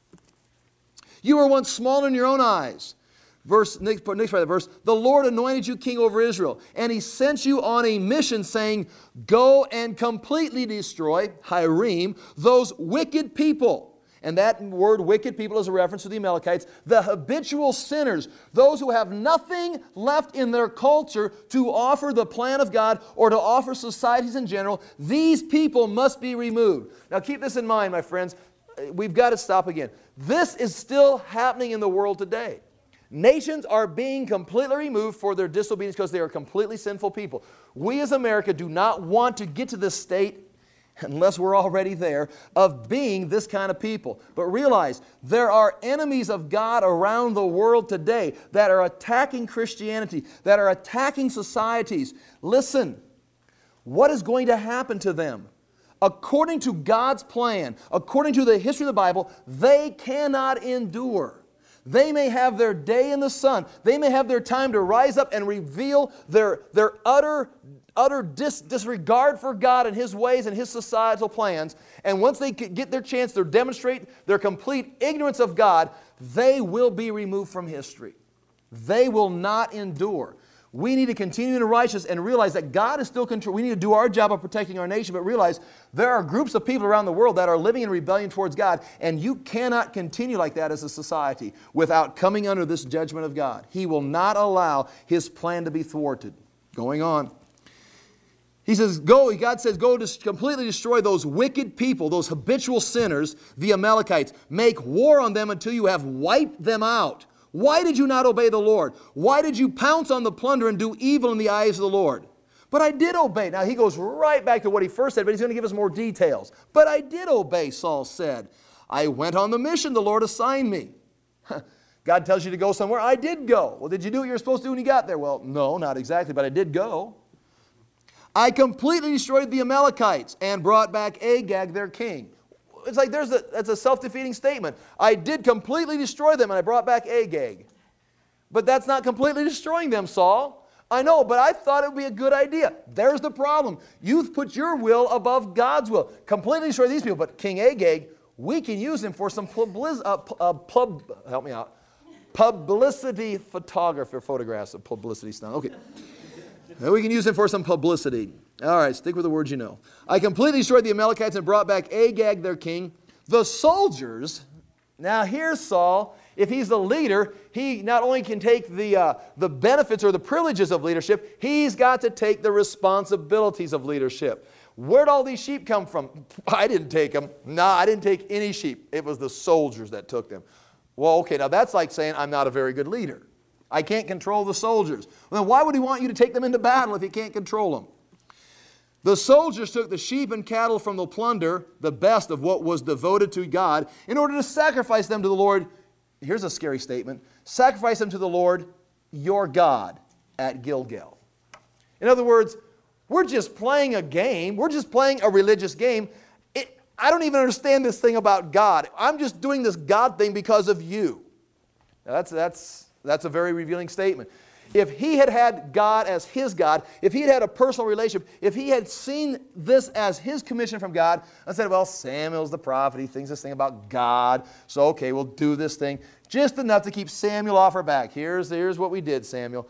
You were once small in your own eyes. Next part of the verse, the Lord anointed you king over Israel, and He sent you on a mission saying, go and completely destroy, Hiram, those wicked people. And that word wicked people is a reference to the Amalekites, the habitual sinners, those who have nothing left in their culture to offer the plan of God or to offer societies in general. These people must be removed. Now keep this in mind, my friends. We've got to stop again. This is still happening in the world today. Nations are being completely removed for their disobedience because they are completely sinful people. We as America do not want to get to this state, unless we're already there, of being this kind of people. But realize there are enemies of God around the world today that are attacking Christianity, that are attacking societies. Listen, what is going to happen to them? According to God's plan, according to the history of the Bible, they cannot endure. They may have their day in the sun. They may have their time to rise up and reveal their utter disregard for God and His ways and His societal plans. And once they get their chance to demonstrate their complete ignorance of God, they will be removed from history. They will not endure. We need to continue in righteousness and realize that God is still control. We need to do our job of protecting our nation, but realize there are groups of people around the world that are living in rebellion towards God, and you cannot continue like that as a society without coming under this judgment of God. He will not allow His plan to be thwarted. Going on. He says, God says, go to completely destroy those wicked people, those habitual sinners, the Amalekites. Make war on them until you have wiped them out. Why did you not obey the Lord? Why did you pounce on the plunder and do evil in the eyes of the Lord? But I did obey. Now he goes right back to what he first said, but he's going to give us more details. But I did obey, Saul said. I went on the mission the Lord assigned me. God tells you to go somewhere, I did go. Well, did you do what you were supposed to do when you got there? Well, no, not exactly, but I did go. I completely destroyed the Amalekites and brought back Agag, their king. It's like that's a self-defeating statement. I did completely destroy them and I brought back Agag. But that's not completely destroying them, Saul. I know, but I thought it would be a good idea. There's the problem. You've put your will above God's will. Completely destroy these people, but King Agag, we can use him for some publicity photographs of publicity stuff. Okay. We can use him for some publicity. All right, stick with the words you know. I completely destroyed the Amalekites and brought back Agag, their king. The soldiers, now here's Saul. If he's the leader, he not only can take the benefits or the privileges of leadership, he's got to take the responsibilities of leadership. Where'd all these sheep come from? I didn't take them. No, I didn't take any sheep. It was the soldiers that took them. Well, okay, now that's like saying I'm not a very good leader. I can't control the soldiers. Well, then why would he want you to take them into battle if he can't control them? The soldiers took the sheep and cattle from the plunder, the best of what was devoted to God, in order to sacrifice them to the Lord. Here's a scary statement. Sacrifice them to the Lord, your God, at Gilgal. In other words, we're just playing a game. We're just playing a religious game. I don't even understand this thing about God. I'm just doing this God thing because of you. Now that's a very revealing statement. If he had had God as his God, if he had had a personal relationship, if he had seen this as his commission from God, and said, well, Samuel's the prophet, he thinks this thing about God, so okay, we'll do this thing. Just enough to keep Samuel off our back. Here's what we did, Samuel.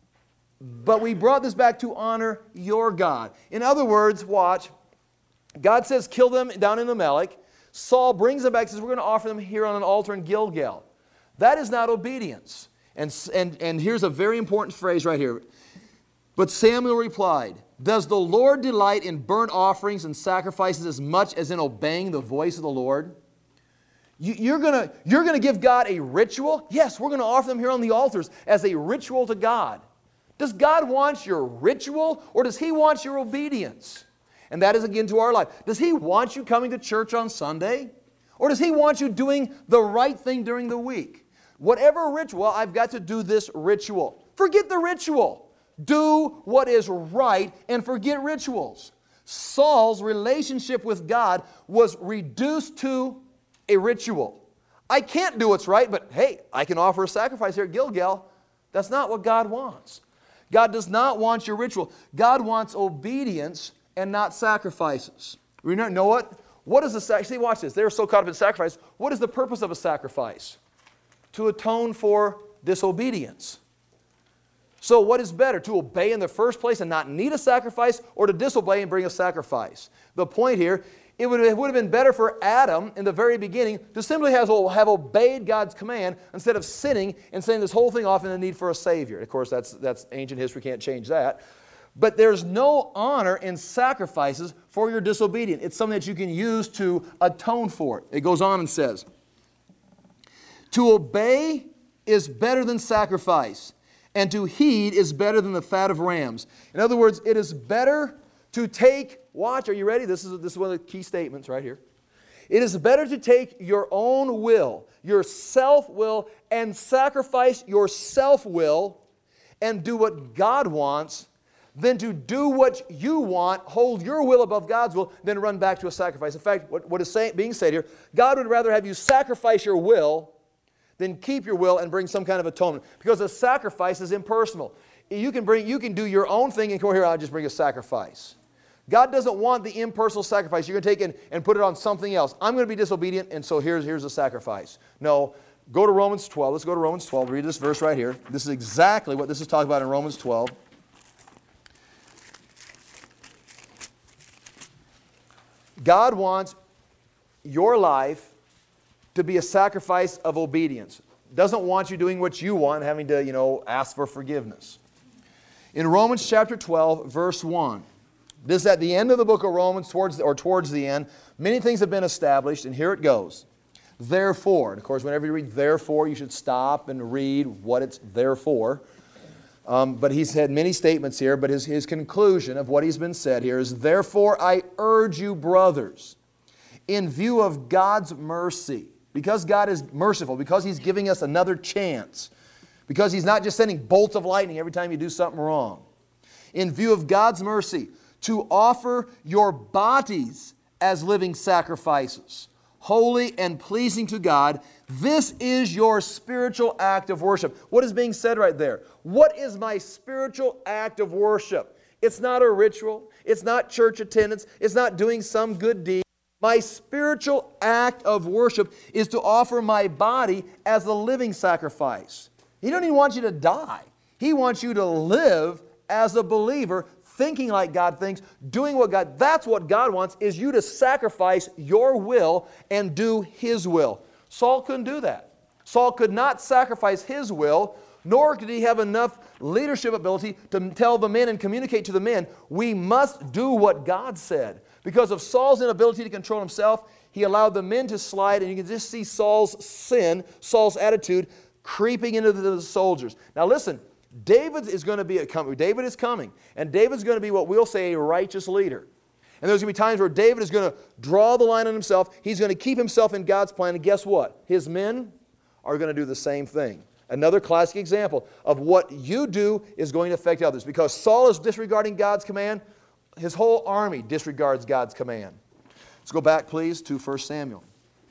But we brought this back to honor your God. In other words, watch, God says, kill them down in Amalek. Saul brings them back and says, we're going to offer them here on an altar in Gilgal. That is not obedience. And here's a very important phrase right here. But Samuel replied, does the Lord delight in burnt offerings and sacrifices as much as in obeying the voice of the Lord? You're going to give God a ritual? Yes, we're going to offer them here on the altars as a ritual to God. Does God want your ritual or does He want your obedience? And that is again to our life. Does He want you coming to church on Sunday? Or does He want you doing the right thing during the week? Whatever ritual, I've got to do this ritual. Forget the ritual. Do what is right and forget rituals. Saul's relationship with God was reduced to a ritual. I can't do what's right, but hey, I can offer a sacrifice here at Gilgal. That's not what God wants. God does not want your ritual. God wants obedience and not sacrifices. You know what? What is the sacrifice? See, watch this. They're so caught up in sacrifice. What is the purpose of a sacrifice? To atone for disobedience. So what is better, to obey in the first place and not need a sacrifice, or to disobey and bring a sacrifice? The point here, it would have been better for Adam in the very beginning to simply have obeyed God's command instead of sinning and sending this whole thing off in the need for a Savior. Of course, that's ancient history, can't change that. But there's no honor in sacrifices for your disobedience. It's something that you can use to atone for it. It goes on and says, to obey is better than sacrifice, and to heed is better than the fat of rams. In other words, it is better to take, watch, are you ready? This is one of the key statements right here. It is better to take your own will, your self-will, and sacrifice your self-will and do what God wants than to do what you want, hold your will above God's will, then run back to a sacrifice. In fact, what is being said here, God would rather have you sacrifice your will then keep your will and bring some kind of atonement. Because a sacrifice is impersonal. You can do your own thing and go here, I'll just bring a sacrifice. God doesn't want the impersonal sacrifice. You're going to take and put it on something else. I'm going to be disobedient, and so here's a sacrifice. No, go to Romans 12. Let's go to Romans 12. Read this verse right here. This is exactly what this is talking about in Romans 12. God wants your life to be a sacrifice of obedience. Doesn't want you doing what you want, having to, ask for forgiveness. In Romans chapter 12, verse 1, this is at the end of the book of Romans, towards the end, many things have been established, and here it goes. Therefore, and of course, whenever you read therefore, you should stop and read what it's there for. But he's had many statements here, but his conclusion of what he's been said here is, therefore I urge you, brothers, in view of God's mercy. because God is merciful, because He's giving us another chance, because He's not just sending bolts of lightning every time you do something wrong. In view of God's mercy, to offer your bodies as living sacrifices, holy and pleasing to God. This is your spiritual act of worship. What is being said right there? What is my spiritual act of worship? It's not a ritual. It's not church attendance. It's not doing some good deed. My spiritual act of worship is to offer my body as a living sacrifice. He doesn't even want you to die. He wants you to live as a believer, thinking like God thinks, doing what God, that's what God wants, is you to sacrifice your will and do His will. Saul couldn't do that. Saul could not sacrifice his will, nor could he have enough leadership ability to tell the men and communicate to the men, we must do what God said. Because of Saul's inability to control himself, he allowed the men to slide, and you can just see Saul's sin, Saul's attitude, creeping into the soldiers. Now listen, David is coming, and David's going to be what we'll say a righteous leader. And there's going to be times where David is going to draw the line on himself. He's going to keep himself in God's plan, and guess what? His men are going to do the same thing. Another classic example of what you do is going to affect others. Because Saul is disregarding God's command, his whole army disregards God's command. Let's go back, please, to 1 Samuel.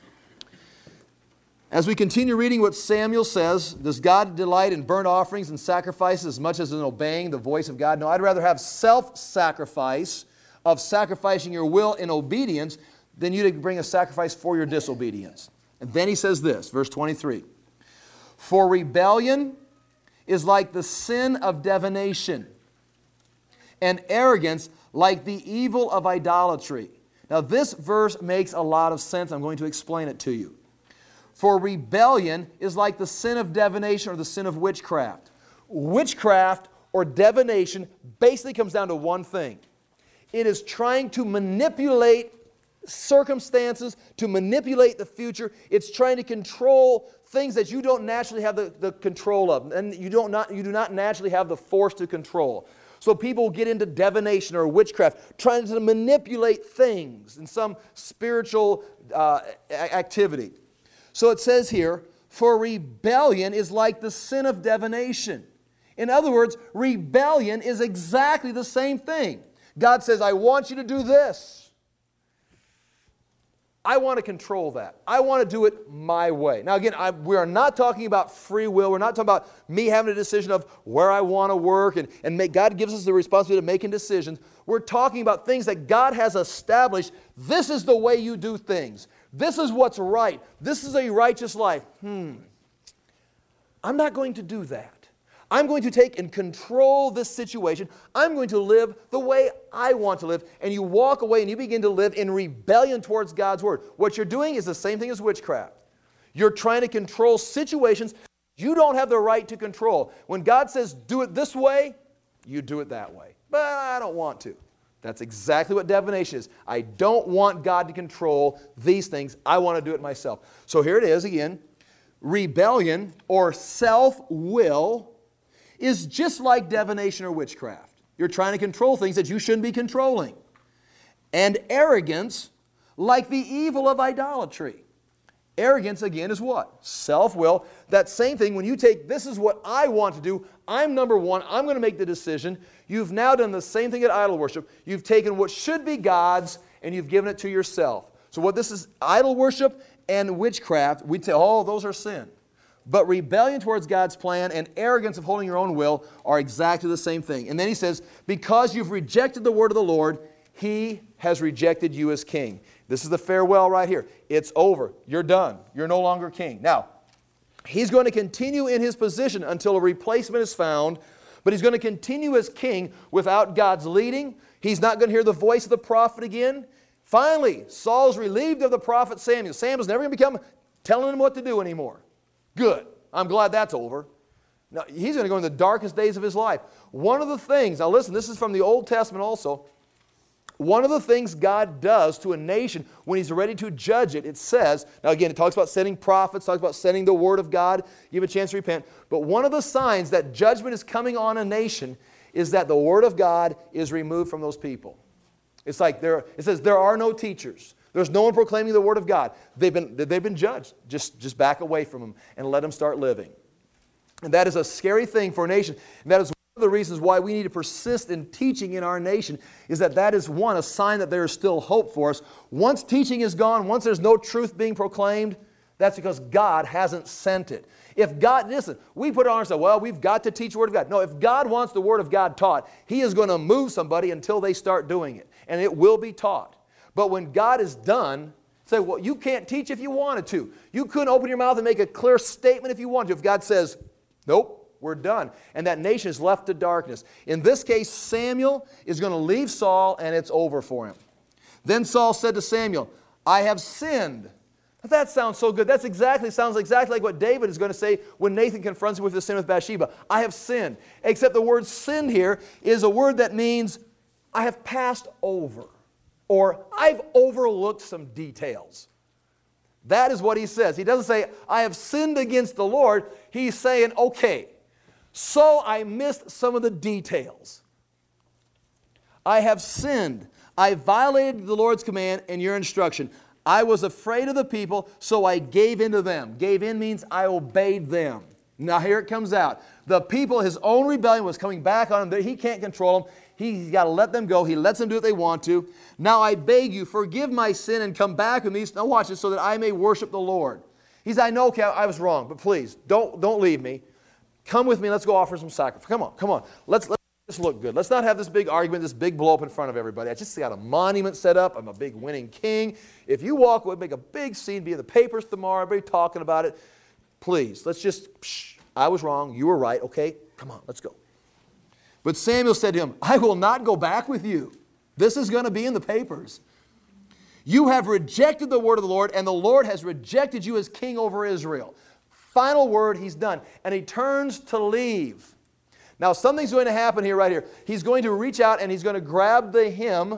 As we continue reading what Samuel says, does God delight in burnt offerings and sacrifices as much as in obeying the voice of God? No, I'd rather have self-sacrifice of sacrificing your will in obedience than you to bring a sacrifice for your disobedience. And then he says this, verse 23. For rebellion is like the sin of divination, and arrogance like the evil of idolatry. Now this verse makes a lot of sense. I'm going to explain it to you. For rebellion is like the sin of divination or the sin of witchcraft. Witchcraft or divination basically comes down to one thing. It is trying to manipulate circumstances, to manipulate the future. It's trying to control things that you don't naturally have the control of, and you do not naturally have the force to control. So people get into divination or witchcraft, trying to manipulate things in some spiritual activity. So it says here, for rebellion is like the sin of divination. In other words, rebellion is exactly the same thing. God says, I want you to do this. I want to control that. I want to do it my way. Now again, we are not talking about free will. We're not talking about me having a decision of where I want to work and God gives us the responsibility of making decisions. We're talking about things that God has established. This is the way you do things. This is what's right. This is a righteous life. I'm not going to do that. I'm going to take and control this situation. I'm going to live the way I want to live. And you walk away and you begin to live in rebellion towards God's Word. What you're doing is the same thing as witchcraft. You're trying to control situations you don't have the right to control. When God says, do it this way, you do it that way. But I don't want to. That's exactly what divination is. I don't want God to control these things. I want to do it myself. So here it is again. Rebellion or self-will is just like divination or witchcraft. You're trying to control things that you shouldn't be controlling. And arrogance, like the evil of idolatry. Arrogance, again, is what? Self-will. That same thing, when you take, this is what I want to do, I'm number one, I'm going to make the decision. You've now done the same thing at idol worship. You've taken what should be God's and you've given it to yourself. So what this is, idol worship and witchcraft, we say, oh, those are sin. But rebellion towards God's plan and arrogance of holding your own will are exactly the same thing. And then he says, because you've rejected the word of the Lord, He has rejected you as king. This is the farewell right here. It's over. You're done. You're no longer king. Now, he's going to continue in his position until a replacement is found, but he's going to continue as king without God's leading. He's not going to hear the voice of the prophet again. Finally, Saul's relieved of the prophet Samuel. Samuel's never going to become telling him what to do anymore. Good. I'm glad that's over. Now, he's going to go in the darkest days of his life. One of the things, now listen, this is from the Old Testament also. One of the things God does to a nation when He's ready to judge it, it says, now again, it talks about sending prophets, talks about sending the Word of God, give a chance to repent. But one of the signs that judgment is coming on a nation is that the Word of God is removed from those people. It's like it says there are no teachers. There's no one proclaiming the word of God. They've been judged. Just back away from them and let them start living. And that is a scary thing for a nation. And that is one of the reasons why we need to persist in teaching in our nation, is that is one, a sign that there is still hope for us. Once teaching is gone, once there's no truth being proclaimed, that's because God hasn't sent it. If God, listen, we put it on ourselves, well, we've got to teach the Word of God. No, if God wants the Word of God taught, He is going to move somebody until they start doing it. And it will be taught. But when God is done, say, well, you can't teach if you wanted to. You couldn't open your mouth and make a clear statement if you wanted to. If God says, nope, we're done. And that nation is left to darkness. In this case, Samuel is going to leave Saul, and it's over for him. Then Saul said to Samuel, I have sinned. That sounds so good. Sounds exactly like what David is going to say when Nathan confronts him with the sin with Bathsheba. I have sinned. Except the word sin here is a word that means I have passed over, or I've overlooked some details. That is what he says. He doesn't say, I have sinned against the Lord. He's saying, okay, so I missed some of the details. I have sinned. I violated the Lord's command and your instruction. I was afraid of the people, so I gave in to them. Gave in means I obeyed them. Now here it comes out. The people, his own rebellion was coming back on him. He can't control them. He's got to let them go. He lets them do what they want to. Now I beg you, forgive my sin and come back with me. Now watch this, so that I may worship the Lord. He said, I know, okay, I was wrong, but please, don't leave me. Come with me. Let's go offer some sacrifice. Come on. Let's look good. Let's not have this big argument, this big blow up in front of everybody. I just got a monument set up. I'm a big winning king. If you walk away, make a big scene, be in the papers tomorrow, everybody talking about it. Please, let's just, I was wrong. You were right. Okay, come on, let's go. But Samuel said to him, I will not go back with you. This is going to be in the papers. You have rejected the word of the Lord, and the Lord has rejected you as king over Israel. Final word, he's done. And he turns to leave. Now, something's going to happen here, right here. He's going to reach out and he's going to grab the hem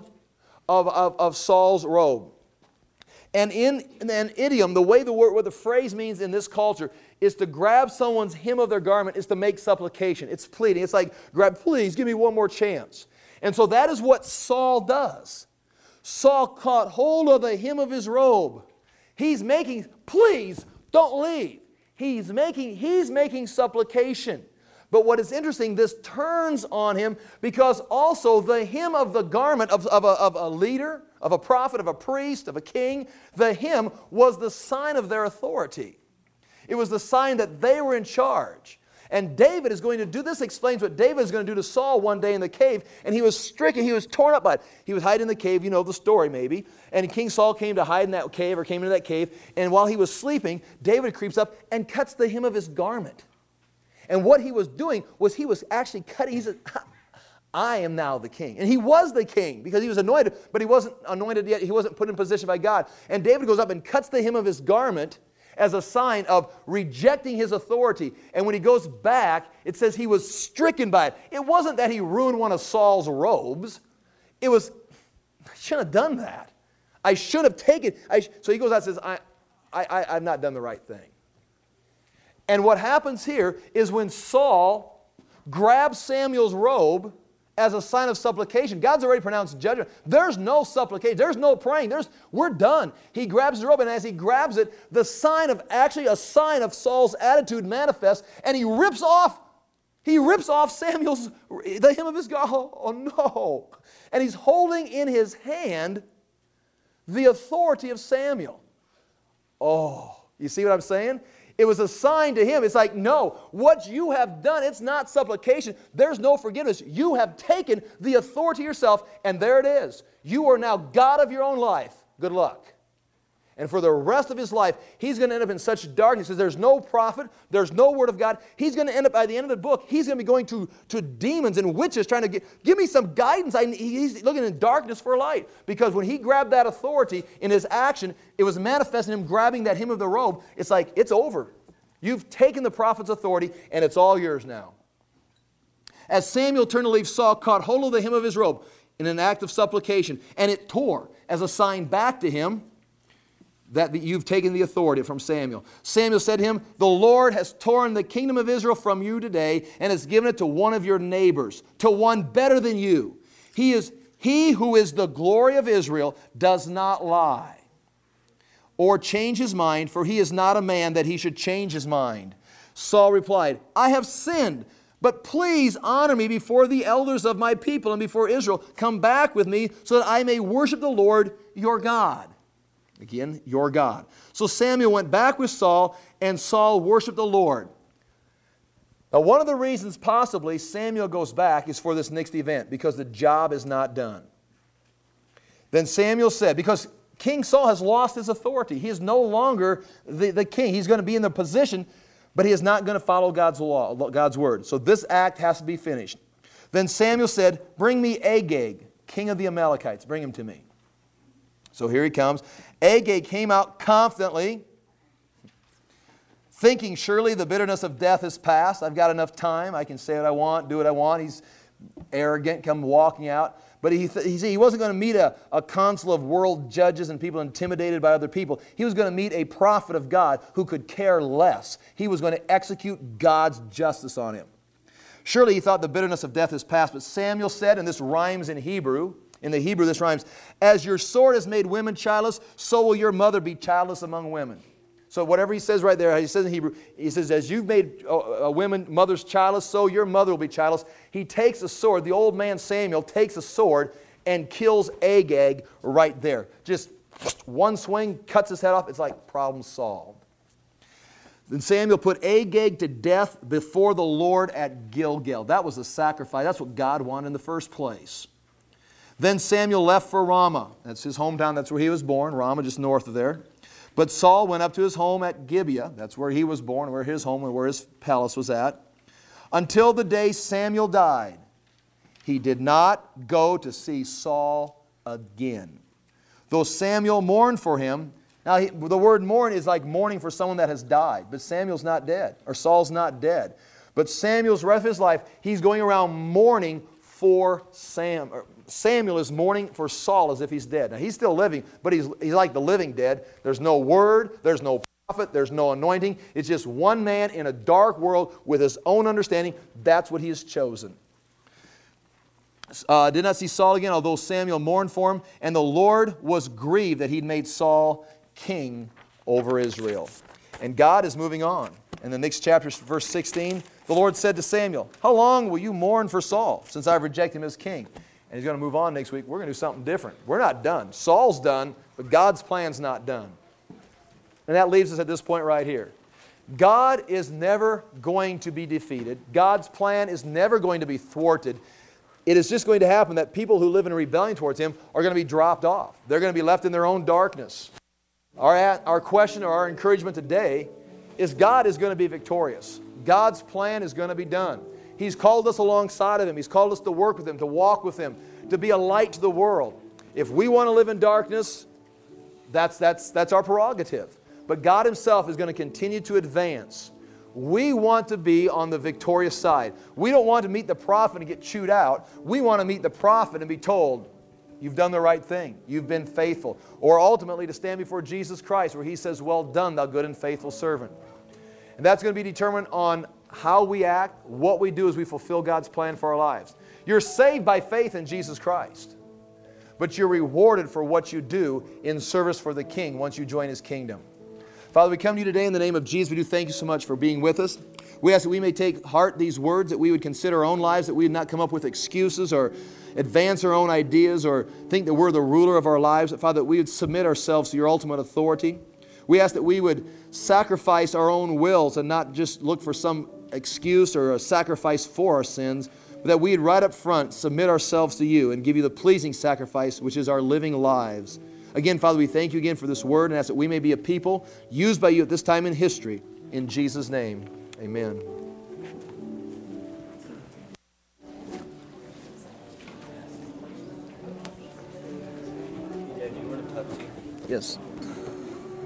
of Saul's robe. And in an idiom, the way what the phrase means in this culture is to grab someone's hem of their garment is to make supplication. It's pleading. It's like, please, give me one more chance. And so that is what Saul does. Saul caught hold of the hem of his robe. He's making, please, don't leave. He's making supplication. But what is interesting, this turns on him because also the hem of the garment of a leader, of a prophet, of a priest, of a king, the hem was the sign of their authority. It was the sign that they were in charge. And David is going to do this, explains what David is going to do to Saul one day in the cave. And he was stricken, he was torn up by it. He was hiding in the cave, you know the story maybe. And King Saul came to hide in that cave or came into that cave. And while he was sleeping, David creeps up and cuts the hem of his garment. And what he was doing was he was actually cutting, he said, I am now the king. And he was the king because he was anointed, but he wasn't anointed yet. He wasn't put in position by God. And David goes up and cuts the hem of his garment as a sign of rejecting his authority. And when he goes back, it says he was stricken by it. It wasn't that he ruined one of Saul's robes. It was, I shouldn't have done that. I should have taken, so he goes out and says, I've not done the right thing. And what happens here is when Saul grabs Samuel's robe as a sign of supplication, God's already pronounced judgment. There's no supplication. There's no praying. We're done. He grabs his robe, and as he grabs it, the sign of, actually a sign of Saul's attitude manifests, and he rips off Samuel's, the hem of his garment. Oh no. And he's holding in his hand the authority of Samuel. Oh, you see what I'm saying? It was a sign to him. It's like, no, what you have done, it's not supplication. There's no forgiveness. You have taken the authority yourself, and there it is. You are now God of your own life. Good luck. And for the rest of his life, he's going to end up in such darkness because there's no prophet, there's no word of God. He's going to end up, by the end of the book, he's going to be going to demons and witches trying to give me some guidance. He's looking in darkness for light. Because when he grabbed that authority in his action, it was manifesting him grabbing that hem of the robe. It's like, it's over. You've taken the prophet's authority, and it's all yours now. As Samuel turned to leave, Saul caught hold of the hem of his robe in an act of supplication, and it tore as a sign back to him that you've taken the authority from Samuel. Samuel said to him, the Lord has torn the kingdom of Israel from you today and has given it to one of your neighbors, to one better the who is the glory of Israel does not lie. or change his mind, for he is not a man that he should change his mind. Saul replied, I have sinned, but please honor me before the elders of my people and before Israel. Come back with me so that I may worship the Lord your God. Again, your God. So Samuel went back with Saul, and Saul worshiped the Lord. Now, one of the reasons possibly Samuel goes back is for this next event, because the job is not done. Then Samuel said, because King Saul has lost his authority. He is no longer the king. He's going to be in the position, but he is not going to follow God's law, God's word. So this act has to be finished. Then Samuel said, bring me Agag, king of the Amalekites. Bring him to me. So here he comes. Agag came out confidently, thinking surely the bitterness of death is past. I've got enough time. I can say what I want, do what I want. He's arrogant, come walking out. But he wasn't going to meet a council of world judges and people intimidated by other people. He was going to meet a prophet of God who could care less. He was going to execute God's justice on him. Surely he thought the bitterness of death is past. But Samuel said, and this rhymes in Hebrew, in the Hebrew this rhymes, as your sword has made women childless, so will your mother be childless among women. So whatever he says right there, he says in Hebrew, he says, as you've made a women, mothers childless, so your mother will be childless. He takes a sword, the old man Samuel takes a sword and kills Agag right there. Just one swing, cuts his head off. It's like problem solved. Then Samuel put Agag to death before the Lord at Gilgal. That was the sacrifice. That's what God wanted in the first place. Then Samuel left for Ramah. That's his hometown. That's where he was born. Ramah, just north of there. But Saul went up to his home at Gibeah. That's where he was born, where his home and where his palace was at. Until the day Samuel died, he did not go to see Saul again. Though Samuel mourned for him. Now, the word mourn is like mourning for someone that has died. But Samuel's not dead, or Saul's not dead. But Samuel's rest of his life, he's going around mourning for Samuel is mourning for Saul as if he's dead. Now, he's still living, but he's like the living dead. There's no word, there's no prophet, there's no anointing. It's just one man in a dark world with his own understanding. That's what he has chosen. Did not see Saul again, although Samuel mourned for him. And the Lord was grieved that he'd made Saul king over Israel. And God is moving on. In the next chapter, verse 16, the Lord said to Samuel, how long will you mourn for Saul, since I've rejected him as king? And he's going to move on next week. We're going to do something different. We're not done. Saul's done, but God's plan's not done. And that leaves us at this point right here. God is never going to be defeated. God's plan is never going to be thwarted. It is just going to happen that people who live in rebellion towards Him are going to be dropped off. They're going to be left in their own darkness. Our question or our encouragement today is God is going to be victorious. God's plan is going to be done. He's called us alongside of Him. He's called us to work with Him, to walk with Him, to be a light to the world. If we want to live in darkness, that's our prerogative. But God Himself is going to continue to advance. We want to be on the victorious side. We don't want to meet the prophet and get chewed out. We want to meet the prophet and be told, you've done the right thing. You've been faithful. Or ultimately to stand before Jesus Christ where He says, well done, thou good and faithful servant. And that's going to be determined on how we act, what we do as we fulfill God's plan for our lives. You're saved by faith in Jesus Christ. But you're rewarded for what you do in service for the King once you join His kingdom. Father, we come to You today in the name of Jesus. We do thank You so much for being with us. We ask that we may take heart these words, that we would consider our own lives, that we would not come up with excuses or advance our own ideas or think that we're the ruler of our lives. That, Father, that we would submit ourselves to Your ultimate authority. We ask that we would sacrifice our own wills and not just look for some excuse or a sacrifice for our sins, but that we would right up front submit ourselves to You and give You the pleasing sacrifice, which is our living lives. Again, Father, we thank You again for this word and ask that we may be a people used by You at this time in history. In Jesus' name, amen. Yes.